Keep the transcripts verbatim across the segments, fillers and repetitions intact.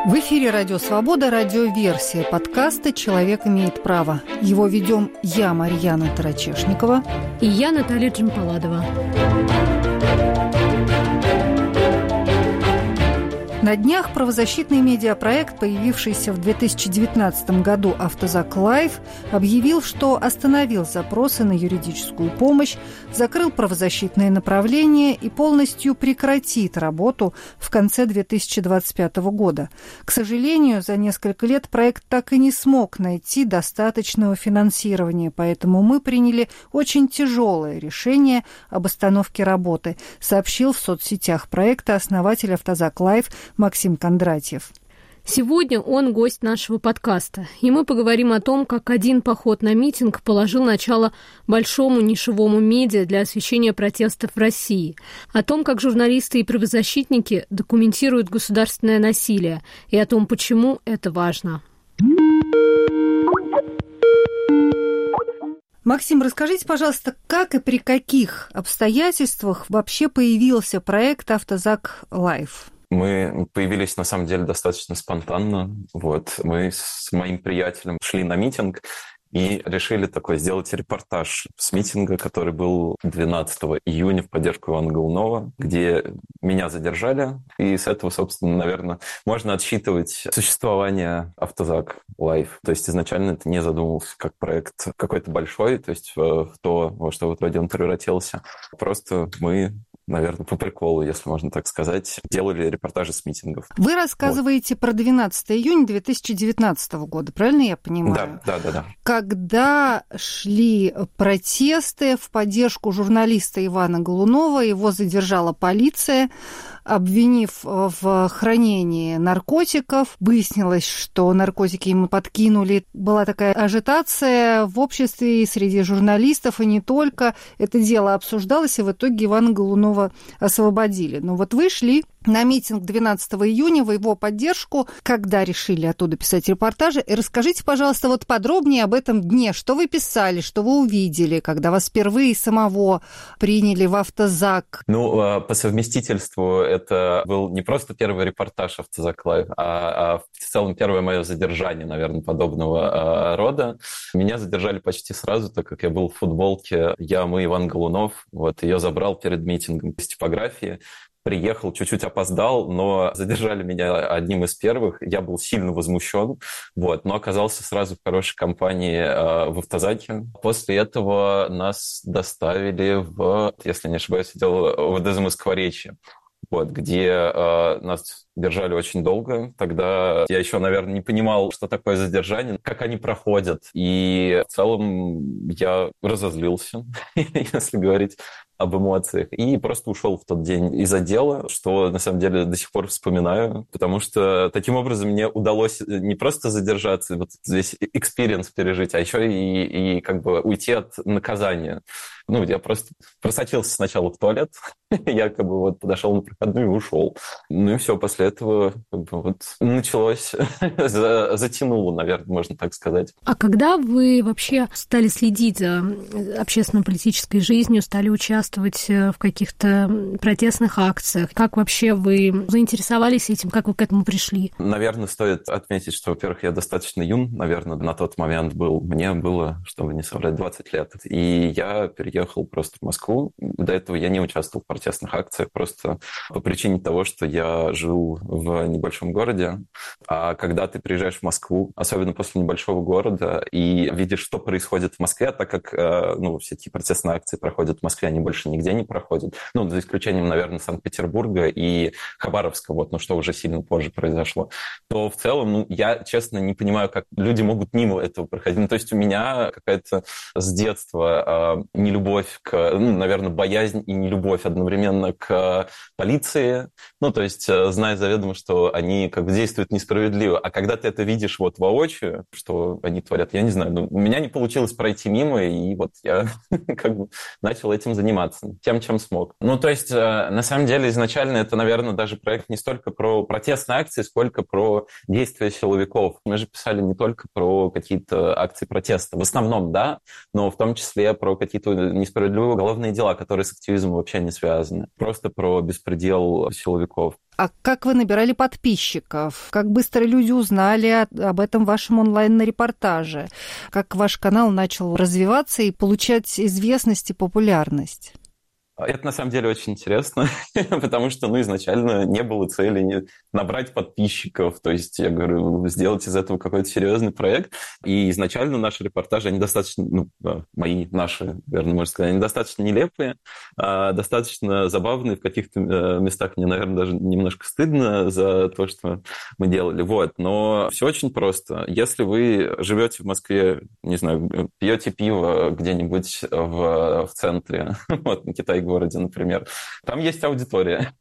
В эфире «Радио Свобода», радиоверсия подкаста «Человек имеет право». Его ведем я, Марьяна Тарачешникова. И я, Наталья Джампаладова. На днях правозащитный медиапроект, появившийся в две тысячи девятнадцатом году «Автозак Лайф», объявил, что остановил запросы на юридическую помощь, закрыл правозащитные направления и полностью прекратит работу в конце две тысячи двадцать пятого года. К сожалению, за несколько лет проект так и не смог найти достаточного финансирования, поэтому мы приняли очень тяжелое решение об остановке работы, сообщил в соцсетях проекта основатель «Автозак Лайф» Максим Кондратьев. Сегодня он гость нашего подкаста, и мы поговорим о том, как один поход на митинг положил начало большому нишевому медиа для освещения протестов в России, о том, как журналисты и правозащитники документируют государственное насилие, и о том, почему это важно. Максим, расскажите, пожалуйста, как и при каких обстоятельствах вообще появился проект «Автозак Лайф»? Мы появились, на самом деле, достаточно спонтанно. Вот. Мы с моим приятелем шли на митинг и решили такой сделать репортаж с митинга, который был двенадцатого июня в поддержку Ивана Голунова, где меня задержали. И с этого, собственно, наверное, можно отсчитывать существование «Автозак Лайф». То есть изначально это не задумывался как проект какой-то большой, то есть в то, во что в итоге он превратился. Просто мы... наверное, по приколу, если можно так сказать, делали репортажи с митингов. Вы рассказываете вот. Про двенадцатого июня две тысячи девятнадцатого года, правильно я понимаю? Да, да, да, да. Когда шли протесты в поддержку журналиста Ивана Голунова, его задержала полиция, обвинив в хранении наркотиков. Выяснилось, что наркотики ему подкинули. Была такая ажитация в обществе и среди журналистов, и не только. Это дело обсуждалось, и в итоге Ивана Голунова освободили. Но вот вы шли на митинг двенадцатого июня в его поддержку, когда решили оттуда писать репортажи. И расскажите, пожалуйста, вот подробнее об этом дне. Что вы писали, что вы увидели, когда вас впервые самого приняли в «Автозак»? Ну, по совместительству это был не просто первый репортаж «Автозак Лайф», а, а в целом первое мое задержание, наверное, подобного рода. Меня задержали почти сразу, так как я был в футболке «Я, мы, Иван Голунов». Вот, ее забрал перед митингом из типографии. Приехал, чуть-чуть опоздал, но задержали меня одним из первых. Я был сильно возмущен, вот, но оказался сразу в хорошей компании э, в «Автозаке». После этого нас доставили в, если не ошибаюсь, отдел ОВД Москворечья, вот, где э, нас держали очень долго. Тогда я еще, наверное, не понимал, что такое задержание, как они проходят. И в целом я разозлился, если говорить об эмоциях, и просто ушел в тот день из отдела, что, на самом деле, до сих пор вспоминаю, потому что таким образом мне удалось не просто задержаться, вот здесь экспириенс пережить, а еще и, и как бы уйти от наказания. Ну, я просто просочился сначала в туалет, якобы вот подошел на проходную и ушел. Ну и все, после этого как бы вот началось, затянуло, наверное, можно так сказать. А когда вы вообще стали следить за общественно-политической жизнью, стали участвовать в каких-то протестных акциях? Как вообще вы заинтересовались этим? Как вы к этому пришли? Наверное, стоит отметить, что, во-первых, я достаточно юн, наверное, на тот момент был. Мне было, чтобы не соврать, двадцать лет. И я переехал просто в Москву. До этого я не участвовал в протестных акциях, просто по причине того, что я жил в небольшом городе. А когда ты приезжаешь в Москву, особенно после небольшого города, и видишь, что происходит в Москве, так как ну, все эти протестные акции проходят в Москве, они больше нигде не проходят. Ну, за исключением, наверное, Санкт-Петербурга и Хабаровска, вот, но что уже сильно позже произошло, то в целом, ну, я, честно, не понимаю, как люди могут мимо этого проходить. Ну, то есть у меня какая-то с детства э, нелюбовь к, ну, наверное, боязнь и нелюбовь одновременно к полиции. Ну, то есть, э, зная заведомо, что они как бы действуют несправедливо. А когда ты это видишь вот воочию, что они творят, я не знаю, ну, у меня не получилось пройти мимо, и вот я как бы начал этим заниматься. Тем, чем смог. Ну, то есть, на самом деле, изначально это, наверное, даже проект не столько про протестные акции, сколько про действия силовиков. Мы же писали не только про какие-то акции протеста, в основном, да, но в том числе про какие-то несправедливые уголовные дела, которые с активизмом вообще не связаны. Просто про беспредел силовиков. А как вы набирали подписчиков? Как быстро люди узнали об этом вашем онлайн-репортаже? Как ваш канал начал развиваться и получать известность и популярность? Это на самом деле очень интересно, потому что, ну, изначально не было цели не набрать подписчиков, то есть, я говорю, сделать из этого какой-то серьезный проект. И изначально наши репортажи, они достаточно, ну, мои, наши, верно, можно сказать, они достаточно нелепые, достаточно забавные, в каких-то местах мне, наверное, даже немножко стыдно за то, что мы делали. Вот, но все очень просто. Если вы живете в Москве, не знаю, пьете пиво где-нибудь в, в центре, вот, на Китай городе, например. Там есть аудитория,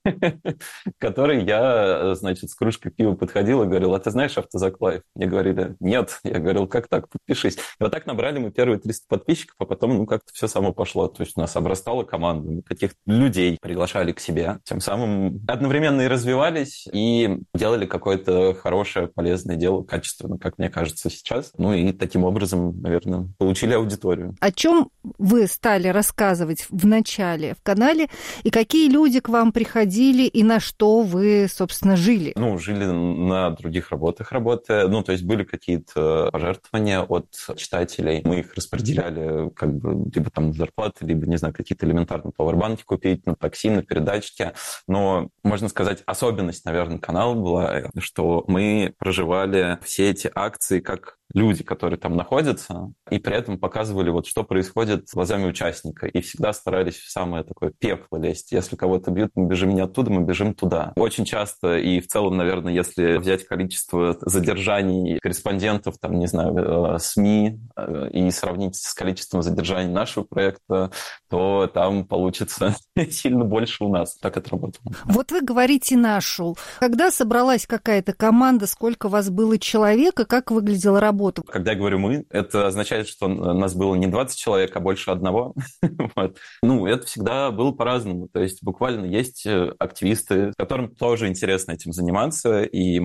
к которой я, значит, с кружкой пива подходил и говорил: а ты знаешь Автозак Лайв? Мне говорили: нет. Я говорил: как так? Подпишись. И вот так набрали мы первые триста подписчиков, а потом, ну, как-то все само пошло. То есть у нас обрастала команда, мы каких-то людей приглашали к себе. Тем самым одновременно и развивались, и делали какое-то хорошее, полезное дело, качественно, как мне кажется сейчас. Ну и таким образом, наверное, получили аудиторию. О чем вы стали рассказывать в начале в канале, и какие люди к вам приходили, и на что вы, собственно, жили? Ну, жили на других работах, работая. Ну, то есть были какие-то пожертвования от читателей. Мы их распределяли как бы либо там на зарплаты, либо, не знаю, какие-то элементарные пауэрбанки купить, на такси, на передатчики. Но, можно сказать, особенность, наверное, канала была, что мы проживали все эти акции как люди, которые там находятся, и при этом показывали, вот, что происходит глазами участника. И всегда старались в самое такое пекло лезть. Если кого-то бьют, мы бежим не оттуда, мы бежим туда. Очень часто, и в целом, наверное, если взять количество задержаний корреспондентов, там, не знаю, СМИ, и сравнить с количеством задержаний нашего проекта, то там получится сильно больше у нас. Так это работало. Вот вы говорите «нашу». Когда собралась какая-то команда, сколько вас было человек, и как выглядела работа? Когда я говорю «мы», это означает, что нас было не двадцать человек, а больше одного. Вот. Ну, это всегда было по-разному. То есть буквально есть активисты, которым тоже интересно этим заниматься, и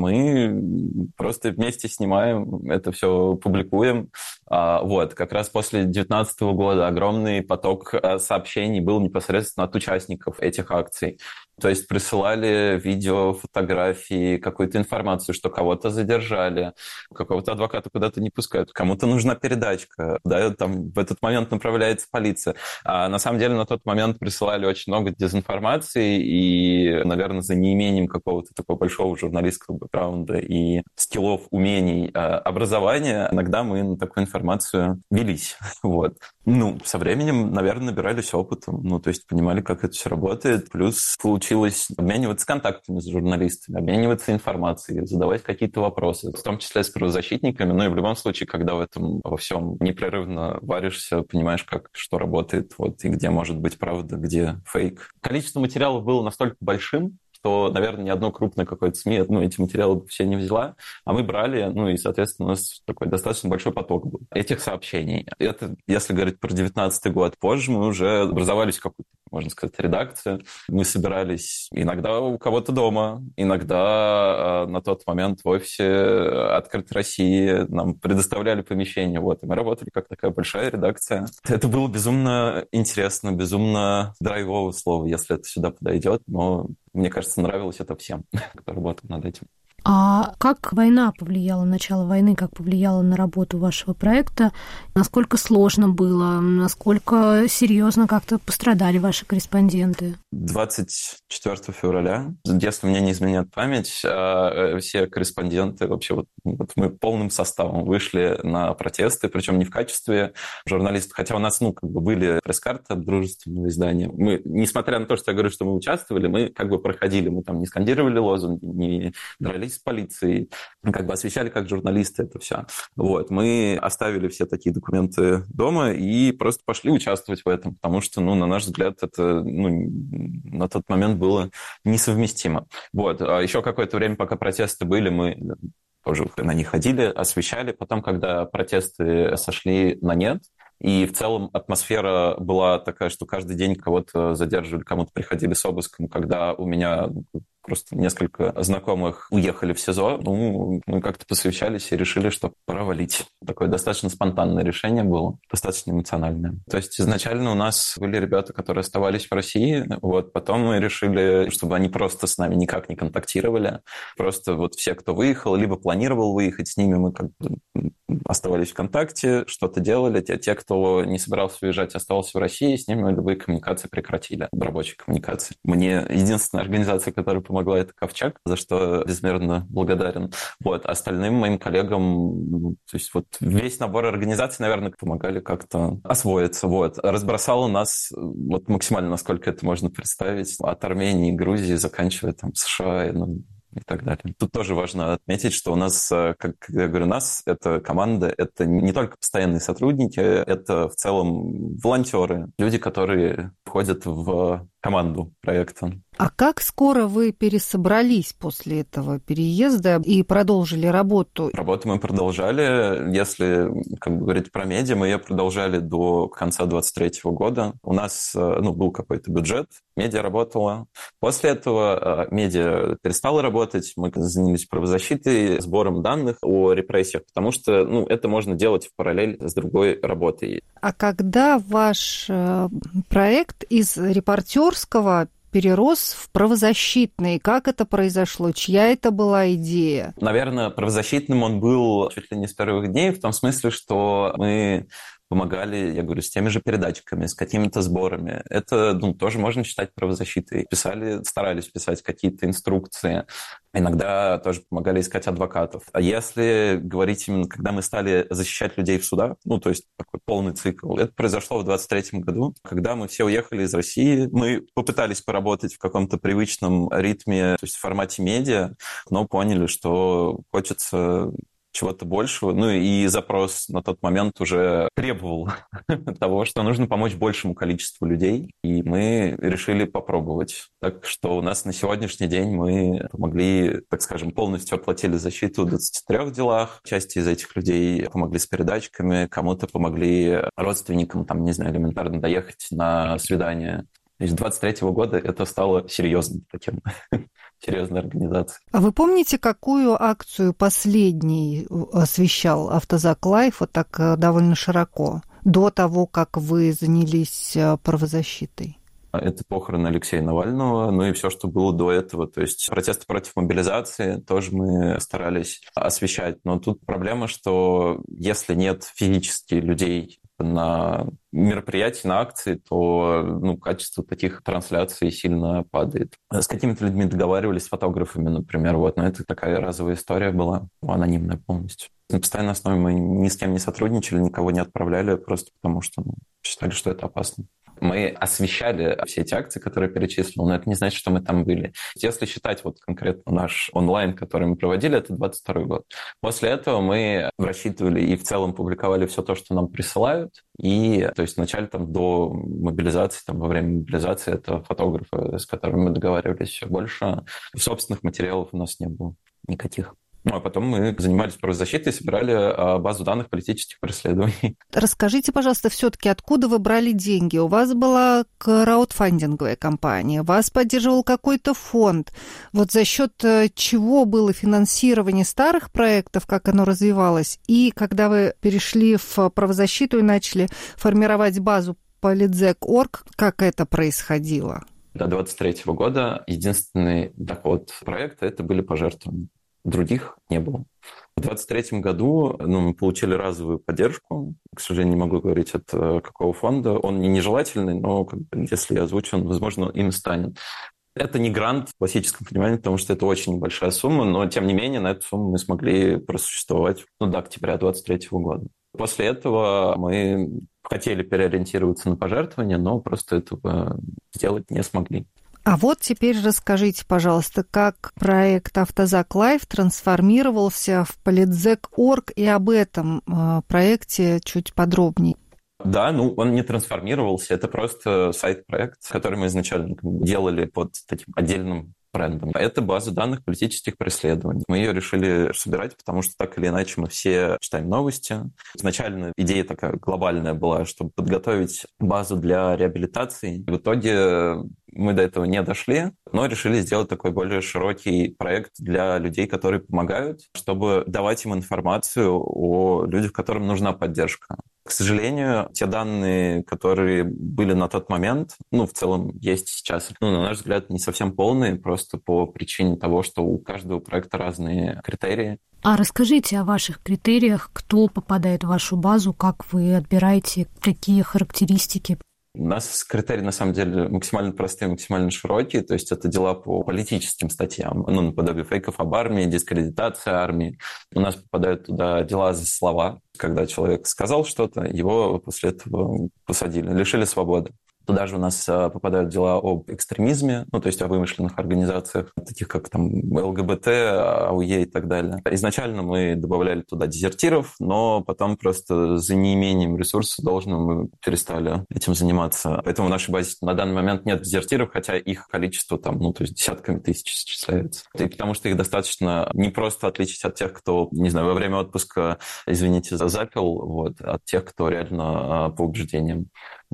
мы просто вместе снимаем, это все публикуем. Вот. Как раз после две тысячи девятнадцатого года огромный поток сообщений был непосредственно от участников этих акций. То есть присылали видео, фотографии, какую-то информацию, что кого-то задержали, какого-то адвоката куда-то не пускают, кому-то нужна передачка, да, там в этот момент направляется полиция. А на самом деле на тот момент присылали очень много дезинформации, и, наверное, за неимением какого-то такого большого журналистского бэкграунда и скиллов, умений, образования, иногда мы на такую информацию велись. Вот. Ну, со временем, наверное, набирались опытом, ну, то есть понимали, как это все работает, плюс получилось обмениваться контактами с журналистами, обмениваться информацией, задавать какие-то вопросы, в том числе с правозащитниками, ну и в любом случае, когда в этом во всем непрерывно варишься, понимаешь, как что работает, вот, и где может быть правда, где фейк. Количество материалов было настолько большим, что, наверное, ни одно крупное какое-то СМИ, ну, эти материалы все не взяла, а мы брали, ну, и, соответственно, у нас такой достаточно большой поток был этих сообщений. Это, если говорить про девятнадцатый год, позже мы уже образовались в какую-то, можно сказать, редакцию. Мы собирались иногда у кого-то дома, иногда э, на тот момент в офисе «Открытой России» нам предоставляли помещение, вот, и мы работали как такая большая редакция. Это было безумно интересно, безумно драйвовое слово, если это сюда подойдет, но мне кажется, нравилось это всем, кто работал над этим. А как война повлияла, начало войны, как повлияло на работу вашего проекта? Насколько сложно было? Насколько серьезно как-то пострадали ваши корреспонденты? двадцать четвёртого февраля, если мне не изменяет память, все корреспонденты, вообще вот, вот мы полным составом вышли на протесты, причем не в качестве журналистов, хотя у нас, ну, как бы были пресс-карты от дружественного издания. Мы, несмотря на то, что я говорю, что мы участвовали, мы как бы проходили, мы там не скандировали лозунги, не дрались с полицией, как бы освещали как журналисты это все. Вот. Мы оставили все такие документы дома и просто пошли участвовать в этом, потому что, ну, на наш взгляд, это, ну, на тот момент было несовместимо. Вот. А еще какое-то время, пока протесты были, мы тоже на них ходили, освещали. Потом, когда протесты сошли на нет, и в целом атмосфера была такая, что каждый день кого-то задерживали, кому-то приходили с обыском, когда у меня просто несколько знакомых уехали в СИЗО. Ну, мы как-то посовещались и решили, что пора валить. Такое достаточно спонтанное решение было, достаточно эмоциональное. То есть изначально у нас были ребята, которые оставались в России, вот, потом мы решили, чтобы они просто с нами никак не контактировали. Просто вот все, кто выехал, либо планировал выехать, с ними мы как бы оставались в контакте, что-то делали. Те, те, кто не собирался уезжать, оставался в России, с ними любые коммуникации прекратили, рабочие коммуникации. Мне единственная организация, которая помогла, это Ковчег, за что безмерно благодарен. Вот. Остальным моим коллегам, то есть вот весь набор организаций, наверное, помогали как-то освоиться. Вот. Разбросало нас вот максимально, насколько это можно представить, от Армении, Грузии, заканчивая там США, ну, и так далее. Тут тоже важно отметить, что у нас, как я говорю, у нас это команда, это не только постоянные сотрудники, это в целом волонтеры, люди, которые входят в команду проекта. А как скоро вы пересобрались после этого переезда и продолжили работу? Работу мы продолжали. Если как бы, говорить про медиа, мы ее продолжали до конца двадцать третьего года. У нас ну, был какой-то бюджет, медиа работала. После этого медиа перестала работать, мы занялись правозащитой, сбором данных о репрессиях, потому что ну, это можно делать в параллель с другой работой. А когда ваш проект из репортерского перерос в правозащитный? Как это произошло? Чья это была идея? Наверное, правозащитным он был чуть ли не с первых дней, в том смысле, что мы помогали, я говорю, с теми же передатчиками, с какими-то сборами. Это ну, тоже можно считать правозащитой. Писали, старались писать какие-то инструкции. Иногда тоже помогали искать адвокатов. А если говорить именно, когда мы стали защищать людей в судах, ну, то есть такой полный цикл, это произошло в двадцать третьем году, когда мы все уехали из России. Мы попытались поработать в каком-то привычном ритме, то есть в формате медиа, но поняли, что хочется чего-то большего. Ну и запрос на тот момент уже требовал того, что нужно помочь большему количеству людей. И мы решили попробовать. Так что у нас на сегодняшний день мы помогли, так скажем, полностью оплатили защиту в двадцати трёх делах. Части из этих людей помогли с передатчиками, кому-то помогли родственникам, там, не знаю, элементарно доехать на свидание. То есть с двадцать третьего года это стало серьезным таким, серьезной организацией. А вы помните, какую акцию последний освещал Автозак Лайф вот так довольно широко, до того, как вы занялись правозащитой? Это похороны Алексея Навального, ну и все, что было до этого. То есть протесты против мобилизации тоже мы старались освещать. Но тут проблема, что если нет физически людей на мероприятии, на акции, то ну, качество таких трансляций сильно падает. С какими-то людьми договаривались, с фотографами, например, вот, но это такая разовая история была, анонимная полностью. На постоянной основе мы ни с кем не сотрудничали, никого не отправляли, просто потому что ну, считали, что это опасно. Мы освещали все эти акции, которые я перечислил, но это не значит, что мы там были. Если считать вот конкретно наш онлайн, который мы проводили, это двадцать второй год. После этого мы рассчитывали и в целом публиковали все то, что нам присылают. И, то есть, вначале там до мобилизации, там, во время мобилизации, это фотографы, с которыми мы договаривались все больше. Собственных материалов у нас не было никаких. Ну, а потом мы занимались правозащитой, собирали базу данных политических преследований. Расскажите, пожалуйста, все-таки, откуда вы брали деньги? У вас была краудфандинговая компания, вас поддерживал какой-то фонд. Вот за счет чего было финансирование старых проектов, как оно развивалось? И когда вы перешли в правозащиту и начали формировать базу политзек точка орг, как это происходило? До двадцать третьего года единственный доход проекта – это были пожертвования. Других не было. В двадцать третьем году ну, мы получили разовую поддержку. К сожалению, не могу говорить, от какого фонда. Он не нежелательный, но как бы, если я озвучу, он, возможно, им станет. Это не грант в классическом понимании, потому что это очень большая сумма, но, тем не менее, на эту сумму мы смогли просуществовать ну, до октября двадцать третьего года. После этого мы хотели переориентироваться на пожертвования, но просто этого сделать не смогли. А вот теперь расскажите, пожалуйста, как проект Автозак Лайф трансформировался в политзек точка орг, и об этом э, проекте чуть подробнее. Да, ну он не трансформировался, это просто сайт-проект, который мы изначально делали под таким отдельным брендом. Это база данных политических преследований. Мы ее решили собирать, потому что так или иначе мы все читаем новости. Изначально идея такая глобальная была, чтобы подготовить базу для реабилитации. В итоге мы до этого не дошли, но решили сделать такой более широкий проект для людей, которые помогают, чтобы давать им информацию о людях, которым нужна поддержка. К сожалению, те данные, которые были на тот момент, ну, в целом есть сейчас, ну, на наш взгляд, не совсем полные, просто по причине того, что у каждого проекта разные критерии. А расскажите о ваших критериях, кто попадает в вашу базу, как вы отбираете, какие характеристики? У нас критерии, на самом деле, максимально простые, максимально широкие, то есть это дела по политическим статьям, ну, наподобие фейков об армии, дискредитация армии. У нас попадают туда дела за слова, когда человек сказал что-то, его после этого посадили, лишили свободы. Туда же у нас попадают дела об экстремизме, ну, то есть о вымышленных организациях, таких как там ЛГБТ, АУЕ и так далее. Изначально мы добавляли туда дезертиров, но потом просто за неимением ресурсов должного мы перестали этим заниматься. Поэтому в нашей базе на данный момент нет дезертиров, хотя их количество там, ну, то есть десятками тысяч исчисляется. И потому что их достаточно не просто отличить от тех, кто, не знаю, во время отпуска, извините, запил, вот, от тех, кто реально по убеждениям.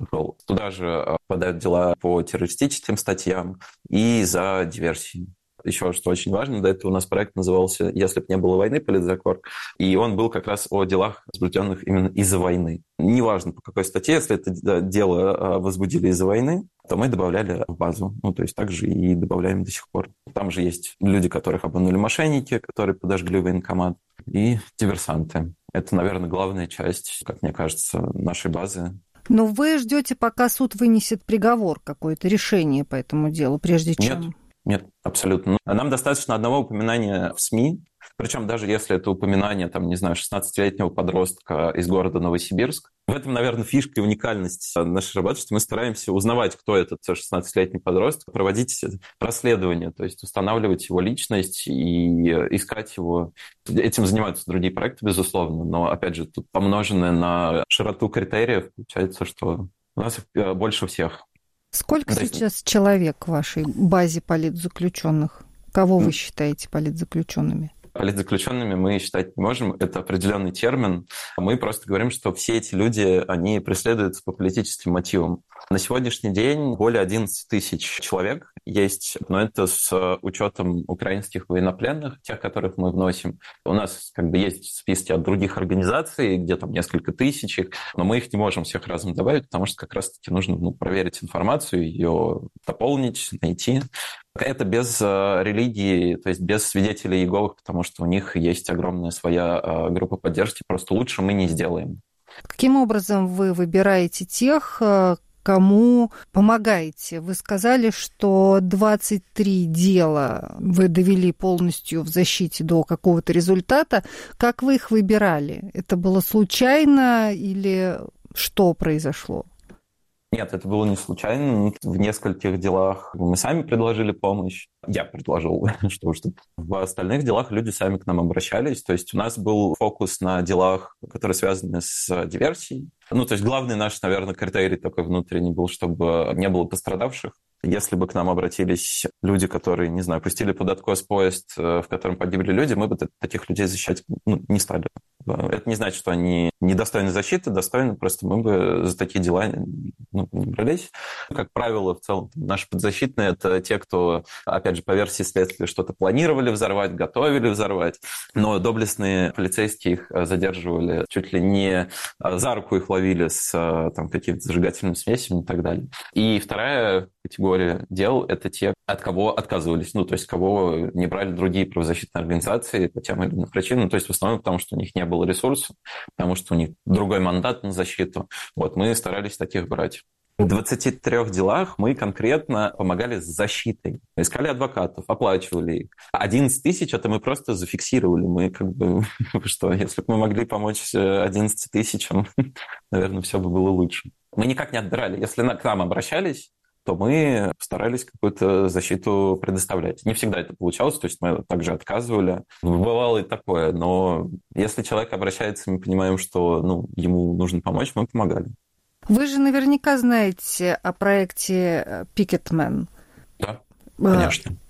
Туда же попадают дела по террористическим статьям и за диверсии. Еще что очень важно, до этого у нас проект назывался «Если бы не было войны. Политзакор», и он был как раз о делах, возбужденных именно из-за войны. Неважно, по какой статье, если это дело возбудили из-за войны, то мы добавляли в базу. Ну, то есть также и добавляем до сих пор. Там же есть люди, которых обманули мошенники, которые подожгли военкомат, и диверсанты. Это, наверное, главная часть, как мне кажется, нашей базы. Но вы ждете, пока суд вынесет приговор, какое-то решение по этому делу, прежде чем... Нет, нет, абсолютно. Нам достаточно одного упоминания в СМИ, причем даже если это упоминание, там, не знаю, шестнадцатилетнего подростка из города Новосибирск. В этом, наверное, фишка и уникальность нашей работы, что мы стараемся узнавать, кто этот шестнадцатилетний подросток, проводить расследование, то есть устанавливать его личность и искать его. Этим занимаются другие проекты, безусловно, но, опять же, тут помноженное на широту критериев, получается, что у нас их больше всех. Сколько да, сейчас человек в вашей базе политзаключенных? Кого вы считаете политзаключенными? Политзаключенными мы считать не можем, это определенный термин. Мы просто говорим, что все эти люди, они преследуются по политическим мотивам. На сегодняшний день более одиннадцать тысяч человек есть, но это с учетом украинских военнопленных, тех, которых мы вносим. У нас как бы есть списки от других организаций, где там несколько тысяч их, но мы их не можем всех разом добавить, потому что как раз-таки нужно ну, проверить информацию, ее дополнить, найти. Это без э, религии, то есть без свидетелей Иеговы, потому что у них есть огромная своя э, группа поддержки, просто лучше мы не сделаем. Каким образом вы выбираете тех, кому помогаете? Вы сказали, что двадцать три дела вы довели полностью в защите до какого-то результата. Как вы их выбирали? Это было случайно или что произошло? Нет, это было не случайно. В нескольких делах мы сами предложили помощь. Я предложил, что уж тут. В остальных делах люди сами к нам обращались. То есть у нас был фокус на делах, которые связаны с диверсией. Ну, то есть главный наш, наверное, критерий такой внутренний был, чтобы не было пострадавших. Если бы к нам обратились люди, которые, не знаю, пустили под откос поезд, в котором погибли люди, мы бы таких людей защищать ну, не стали. Это не значит, что они недостойны защиты, достойны, просто мы бы за такие дела ну, не брались. Как правило, в целом, наши подзащитные – это те, кто, опять же, по версии следствия что-то планировали взорвать, готовили взорвать, но доблестные полицейские их задерживали, чуть ли не за руку их ловили с там, какими-то зажигательными смесями и так далее. И вторая категория дел – это те, от кого отказывались, ну, то есть кого не брали другие правозащитные организации по тем или иным причинам, то есть в основном потому, что у них не было ресурсов, потому что у них другой мандат на защиту. Вот, мы старались таких брать. В двадцати трёх делах мы конкретно помогали с защитой. Искали адвокатов, оплачивали их. одиннадцать тысяч это мы просто зафиксировали. Мы как бы, что, если бы мы могли помочь одиннадцати тысячам, наверное, все бы было лучше. Мы никак не отбирали. Если к нам обращались, то мы старались какую-то защиту предоставлять. Не всегда это получалось, то есть мы также отказывали. Бывало и такое, но если человек обращается, мы понимаем, что ну, ему нужно помочь, мы помогали. Вы же наверняка знаете о проекте Picketman. Да, конечно.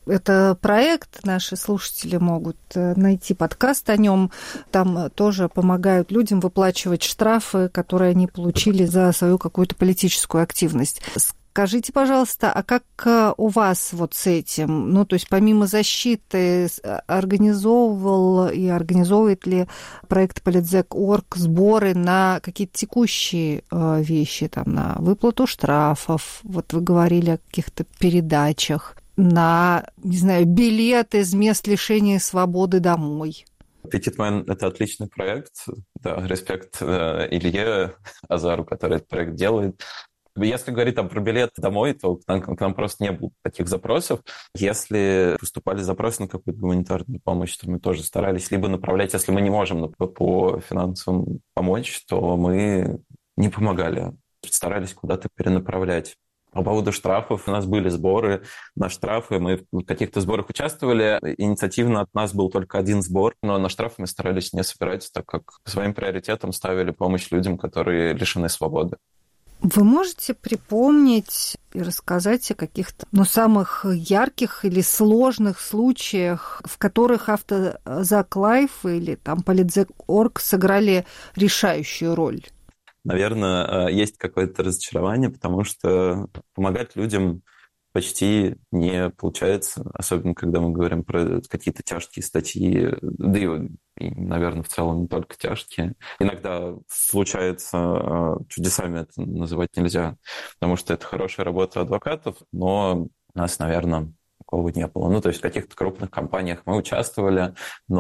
Это проект, наши слушатели могут найти подкаст о нем. Там тоже помогают людям выплачивать штрафы, которые они получили за свою какую-то политическую активность. Скажите, пожалуйста, а как у вас вот с этим? Ну, то есть помимо защиты организовывал и организовывает ли проект Политзек точка орг сборы на какие-то текущие вещи, там, на выплату штрафов? Вот вы говорили о каких-то передачах, на, не знаю, билет из мест лишения свободы домой. Пикетмен — это отличный проект. Да, респект э, Илье Азару, который этот проект делает. Если говорить там про билет домой, то к нам, к нам просто не было таких запросов. Если поступали запросы на какую-то гуманитарную помощь, то мы тоже старались либо направлять, если мы не можем по финансовым помочь, то мы не помогали, старались куда-то перенаправлять. По поводу штрафов у нас были сборы на штрафы, мы в каких-то сборах участвовали. Инициативно от нас был только один сбор, но на штрафы мы старались не собирать, так как своим приоритетом ставили помощь людям, которые лишены свободы. Вы можете припомнить и рассказать о каких-то, ну, самых ярких или сложных случаях, в которых Автозак Лайф или там Политзек точка орг сыграли решающую роль? Наверное, есть какое-то разочарование, потому что помогать людям почти не получается, особенно когда мы говорим про какие-то тяжкие статьи, да и, и, наверное, в целом не только тяжкие. Иногда случается, чудесами это называть нельзя, потому что это хорошая работа адвокатов, но у нас, наверное, такого не было. Ну, то есть в каких-то крупных компаниях мы участвовали,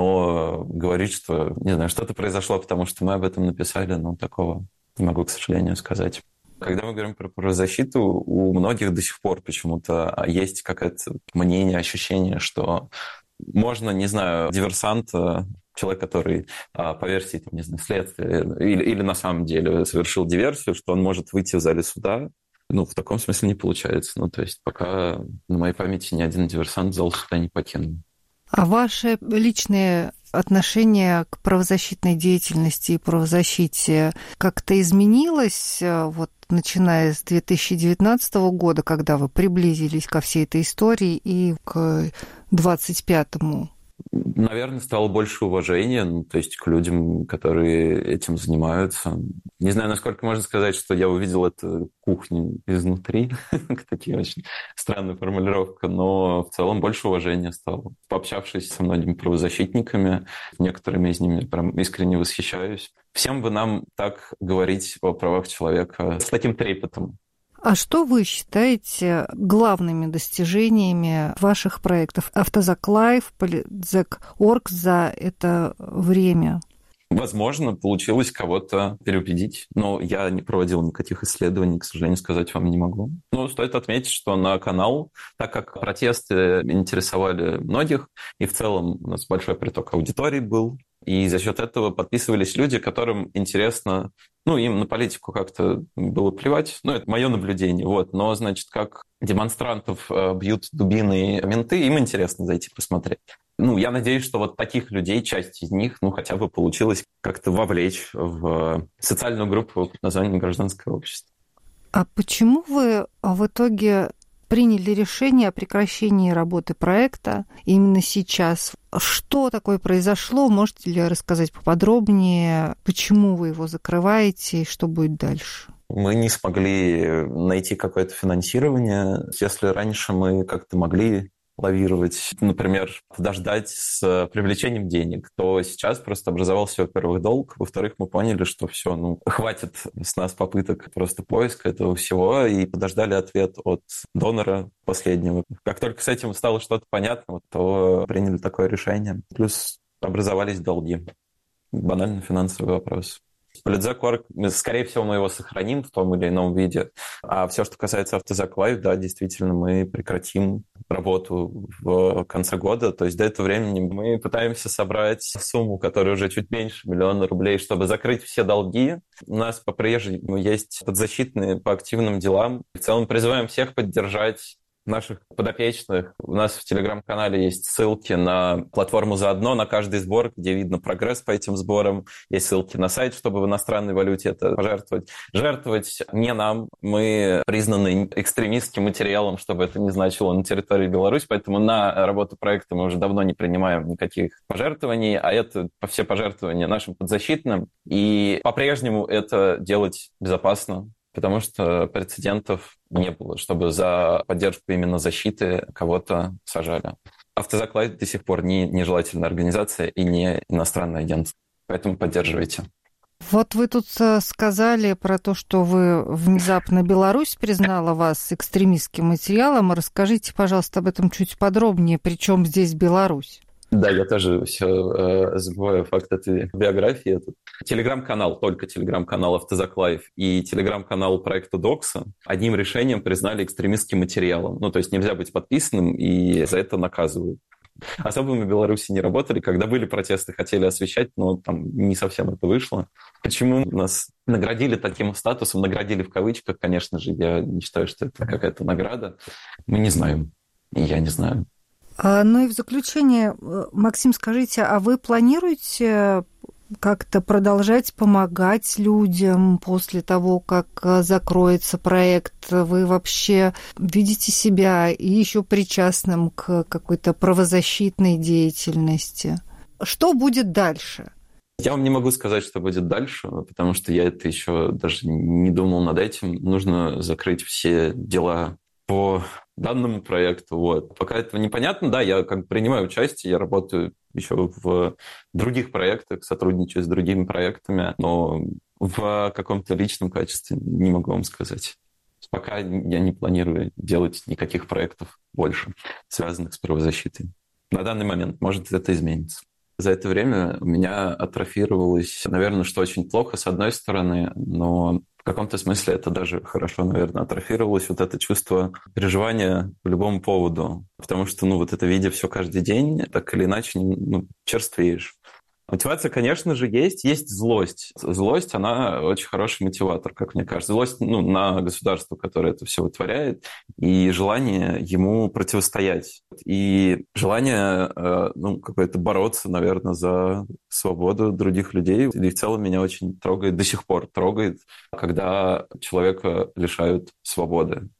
но говорить, что, не знаю, что-то произошло, потому что мы об этом написали, ну, такого не могу, к сожалению, сказать. Когда мы говорим про правозащиту, у многих до сих пор почему-то есть какое-то мнение, ощущение, что можно, не знаю, диверсанта, человек, который по версии, там, не знаю, следствия или, или на самом деле совершил диверсию, что он может выйти в зале суда. Ну, в таком смысле не получается. Ну, то есть пока на моей памяти ни один диверсант зал суда не покинул. А ваши личные отношение к правозащитной деятельности и правозащите как-то изменилось, вот, начиная с две тысячи девятнадцатого года, когда вы приблизились ко всей этой истории, и к двадцать пятому? Наверное, стало больше уважения, ну, то есть к людям, которые этим занимаются. Не знаю, насколько можно сказать, что я увидел эту кухню изнутри. Такие очень странная формулировка, но в целом больше уважения стало. Пообщавшись со многими правозащитниками, некоторыми из них прям искренне восхищаюсь. Всем бы нам так говорить о правах человека с таким трепетом. А что вы считаете главными достижениями ваших проектов Автозак Лайф, Политзек точка орг за это время? Возможно, получилось кого-то переубедить, но я не проводил никаких исследований, к сожалению, сказать вам не могу. Но стоит отметить, что на канал, так как протесты интересовали многих, и в целом у нас большой приток аудитории был, и за счет этого подписывались люди, которым интересно, ну, им на политику как-то было плевать, ну, это мое наблюдение, вот, но, значит, как демонстрантов бьют дубины менты, им интересно зайти посмотреть. Ну, я надеюсь, что вот таких людей, часть из них, ну, хотя бы получилось как-то вовлечь в социальную группу под названием «Гражданское общество». А почему вы в итоге приняли решение о прекращении работы проекта именно сейчас? Что такое произошло? Можете ли рассказать поподробнее, почему вы его закрываете и что будет дальше? Мы не смогли найти какое-то финансирование. Если раньше мы как-то могли лавировать, например, подождать с привлечением денег, то сейчас просто образовался, во-первых, долг, во-вторых, мы поняли, что все, ну, хватит с нас попыток просто поиска этого всего, и подождали ответ от донора последнего. Как только с этим стало что-то понятно, то приняли такое решение. Плюс образовались долги. Банальный финансовый вопрос. Политзек точка орг, скорее всего, мы его сохраним в том или ином виде. А все, что касается Автозак Лайф, да, действительно, мы прекратим работу в конце года. То есть до этого времени мы пытаемся собрать сумму, которая уже чуть меньше миллиона рублей, чтобы закрыть все долги. У нас по-прежнему есть подзащитные по активным делам. В целом призываем всех поддержать наших подопечных. У нас в Телеграм-канале есть ссылки на платформу «Заодно», на каждый сбор, где видно прогресс по этим сборам. Есть ссылки на сайт, чтобы в иностранной валюте это пожертвовать. Жертвовать не нам. Мы признаны экстремистским материалом, чтобы это не значило, на территории Беларуси. Поэтому на работу проекта мы уже давно не принимаем никаких пожертвований, а это все пожертвования нашим подзащитным. И по-прежнему это делать безопасно, потому что прецедентов не было, чтобы за поддержку именно защиты кого-то сажали. Автозак Лайф до сих пор не нежелательная организация и не иностранный агент, поэтому поддерживайте. Вот вы тут сказали про то, что вы внезапно Беларусь признала вас экстремистским материалом. Расскажите, пожалуйста, об этом чуть подробнее. Причем здесь Беларусь? Да, я тоже все э, забываю факт этой биографии. Это телеграм-канал, только телеграм-канал Автозак Лайф и телеграм-канал проекта Докса одним решением признали экстремистским материалом. Ну, то есть нельзя быть подписанным, и за это наказывают. Особо мы в Беларуси не работали. Когда были протесты, хотели освещать, но там не совсем это вышло. Почему нас наградили таким статусом? Наградили в кавычках, конечно же. Я не считаю, что это какая-то награда. Мы не знаем. И я не знаю. Ну и в заключение, Максим, скажите, а вы планируете как-то продолжать помогать людям после того, как закроется проект? Вы вообще видите себя еще причастным к какой-то правозащитной деятельности? Что будет дальше? Я вам не могу сказать, что будет дальше, потому что я это еще даже не думал над этим. Нужно закрыть все дела по данному проекту. Вот. Пока этого непонятно, да, я как бы принимаю участие, я работаю еще в других проектах, сотрудничаю с другими проектами, но в каком-то личном качестве не могу вам сказать. Пока я не планирую делать никаких проектов больше, связанных с правозащитой. На данный момент, может, это изменится. За это время у меня атрофировалось, наверное, что очень плохо, с одной стороны, но в каком-то смысле это даже хорошо, наверное, атрофировалось, вот это чувство переживания по любому поводу. Потому что, ну, вот это видя все каждый день, так или иначе, ну, черствеешь. Мотивация, конечно же, есть. Есть злость. Злость, она очень хороший мотиватор, как мне кажется. Злость, ну, на государство, которое это все вытворяет, и желание ему противостоять. И желание, ну, какое-то бороться, наверное, за свободу других людей. И в целом меня очень трогает, до сих пор трогает, когда человека лишают свободы.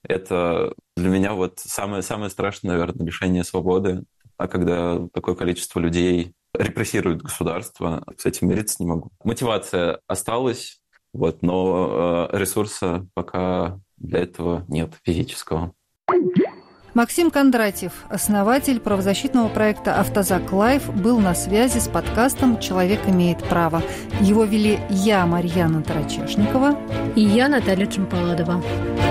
Это для меня вот самое, самое страшное, наверное, лишение свободы. А когда такое количество людей репрессирует государство, с этим мириться не могу. Мотивация осталась, вот, но ресурса пока для этого нет физического. Максим Кондратьев, основатель правозащитного проекта «Автозак Лайф», был на связи с подкастом «Человек имеет право». Его вели я, Марьяна Тарачешникова, и я, Наталья Чемпаладова.